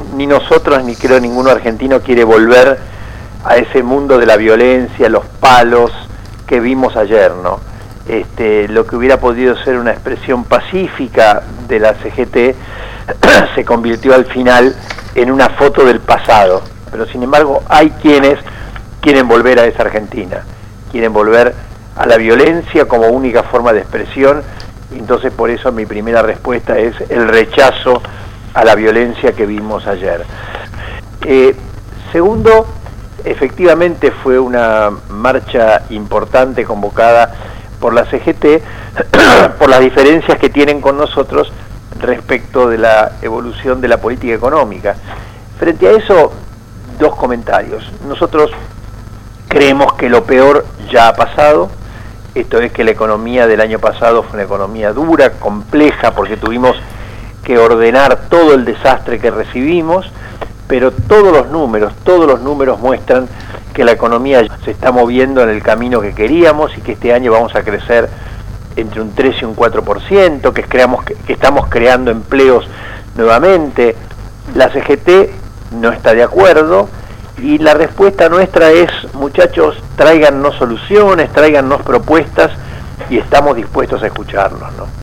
ni nosotros ni creo ninguno argentino quiere volver a ese mundo de la violencia, los palos que vimos ayer, ¿no? Lo que hubiera podido ser una expresión pacífica de la CGT se convirtió al final en una foto del pasado, pero sin embargo hay quienes quieren volver a esa Argentina, quieren volver a la violencia como única forma de expresión, y entonces por eso mi primera respuesta es el rechazo a la violencia que vimos ayer. Segundo, efectivamente fue una marcha importante convocada por la CGT por las diferencias que tienen con nosotros respecto de la evolución de la política económica. Frente a eso, dos comentarios. Nosotros creemos que lo peor ya ha pasado. Esto es que la economía del año pasado fue una economía dura, compleja, porque tuvimos que ordenar todo el desastre que recibimos, pero todos los números muestran que la economía se está moviendo en el camino que queríamos y que este año vamos a crecer entre un 3 y un 4%, que estamos creando empleos nuevamente. La CGT no está de acuerdo y la respuesta nuestra es: muchachos, tráigannos soluciones, tráigannos propuestas y estamos dispuestos a escucharlos, ¿no?